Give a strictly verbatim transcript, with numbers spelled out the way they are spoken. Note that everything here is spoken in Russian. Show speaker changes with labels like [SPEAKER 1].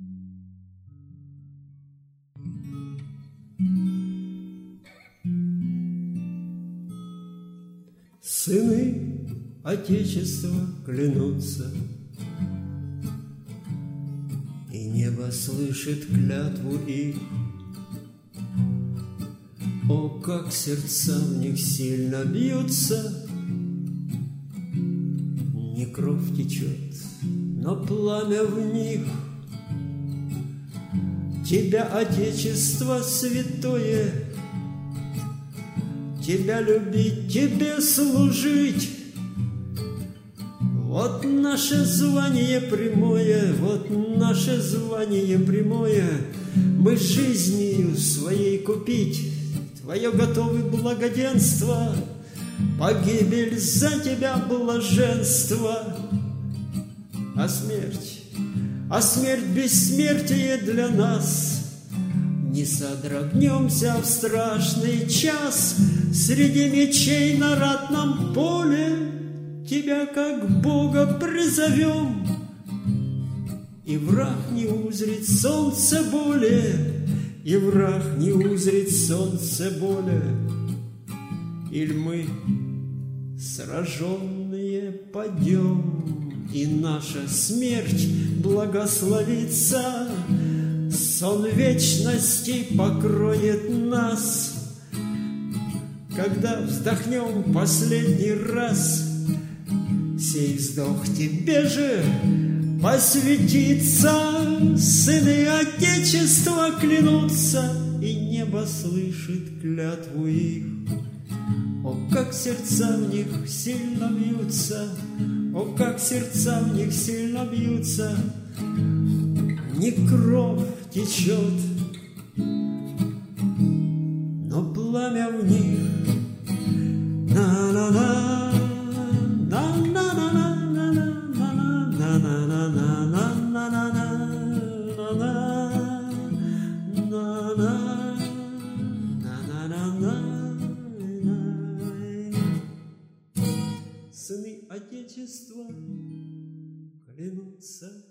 [SPEAKER 1] Сыны Отечества клянутся, и небо слышит клятву их. О, как сердца в них сильно бьются! Не кровь течет, но пламя в них. Тебя, Отечество святое, тебя любить, тебе служить. Вот наше звание прямое, вот наше звание прямое. Мы жизнью своей купить твое готовы благоденство, погибель за тебя блаженство. А смерть, а смерть бессмертие для нас. Не содрогнемся в страшный час среди мечей на ратном поле. Тебя как Бога призовем, и враг не узрит солнце более, и враг не узрит солнце более. Иль мы, сраженные, падем, и наша смерть благословится. Сон вечности покроет нас, когда вздохнем последний раз. Сей вздох тебе же посвятится. Сыны Отечества клянутся, и небо слышит клятву их. О, как сердца в них сильно бьются, о, как сердца в них сильно бьются. Не кровь течет, но пламя в них. На-на-на, сыны Отечества клянутся.